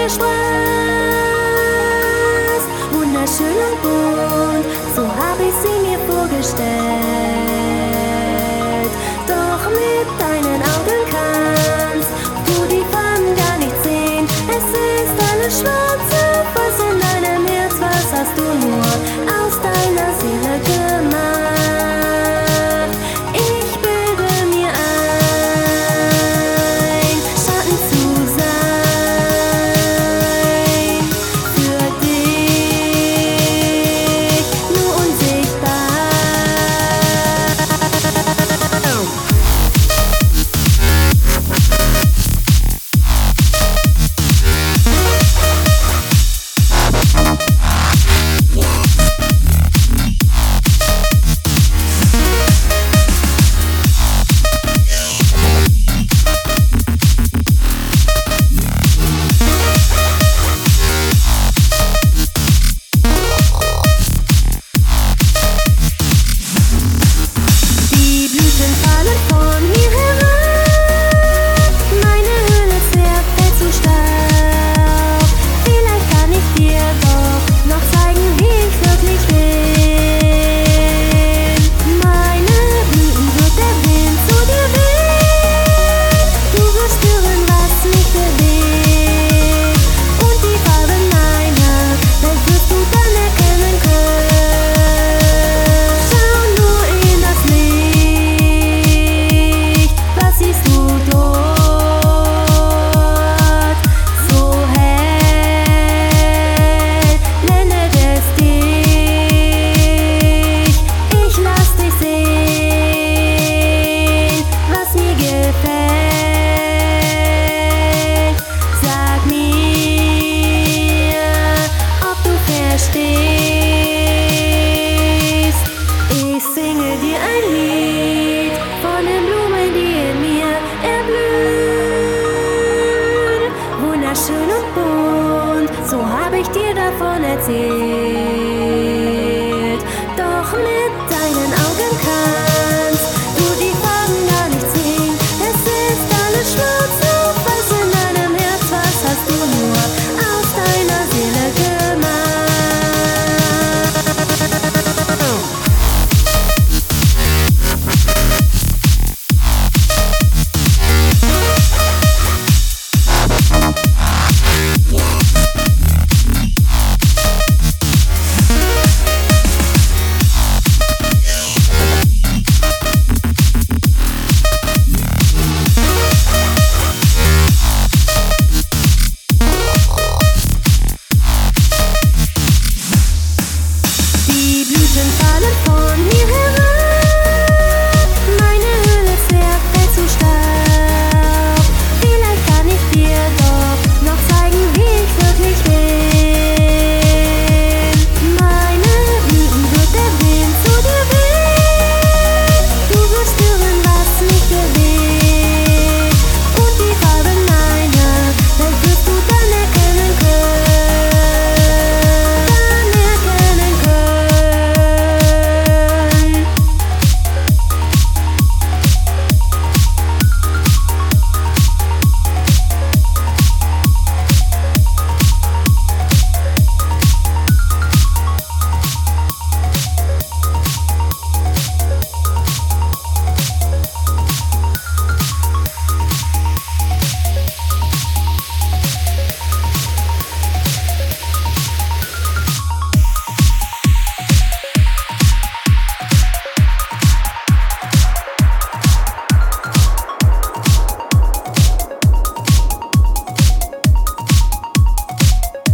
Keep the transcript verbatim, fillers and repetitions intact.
der Straße. Wunderschön und bunt, so hab ich sie mir vorgestellt. Doch mit deinen Augen kannst du die Farben gar nicht sehen. Es ist alles schwarz, was in deinem Herz, was hast du nur aus deiner Seele gemacht? Ich bilde mir ein, Schatten zu sein, für dich nur unsichtbar. Ich singe dir ein Lied von den Blumen, die in mir erblühen. Wunderschön und bunt, so hab ich dir davon erzählt.